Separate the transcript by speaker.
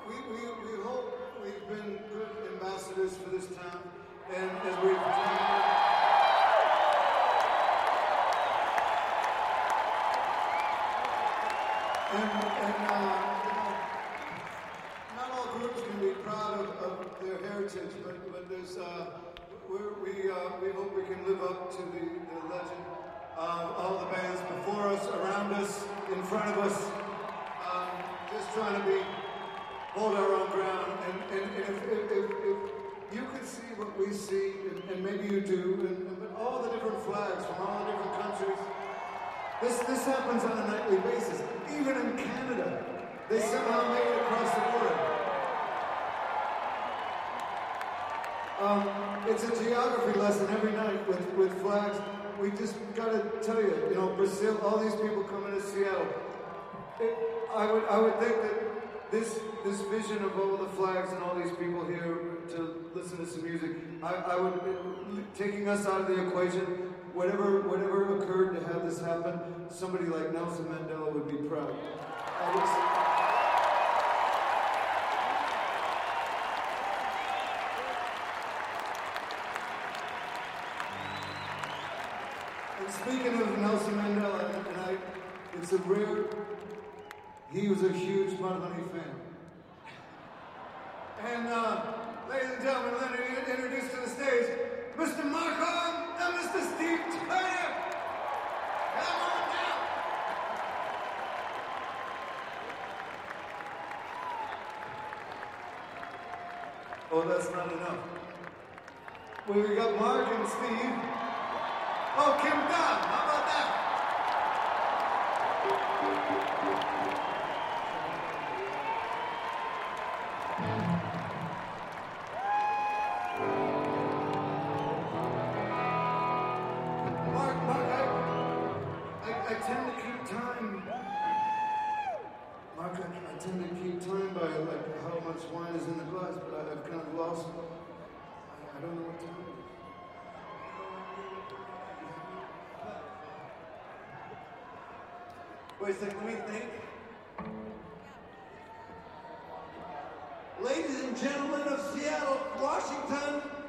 Speaker 1: we hope we've been good ambassadors for this town, and as we've not all groups can be proud of their heritage, but there's we hope we can live up to the legend of all the bands before us, around us, in front of us, just trying to hold our own ground. And if you could see what we see, and maybe you do, but all the different flags from all the different countries. This happens on a nightly basis. Even in Canada, they somehow made it across the border. It's a geography lesson every night with flags. We just gotta tell you, Brazil, all these people coming to Seattle. I would think that this vision of all the flags and all these people here to listen to some music, I would, taking us out of the equation, whatever occurred to have this happen, somebody like Nelson Mandela would be proud. And speaking of Nelson Mandela, he was a huge Mudhoney fan. And ladies and gentlemen, let me introduce to the stage Mr. Mark Hahn and Mr. Steve Turner. Come on down. Oh, that's not enough. Well, we got Mark and Steve. Oh, Kim Dunn, how about that? I tend to keep time. Mark, I tend to keep time by how much wine is in the glass, but I've kind of lost. I don't know what time it is. Wait a second, let me think. Ladies and gentlemen of Seattle, Washington,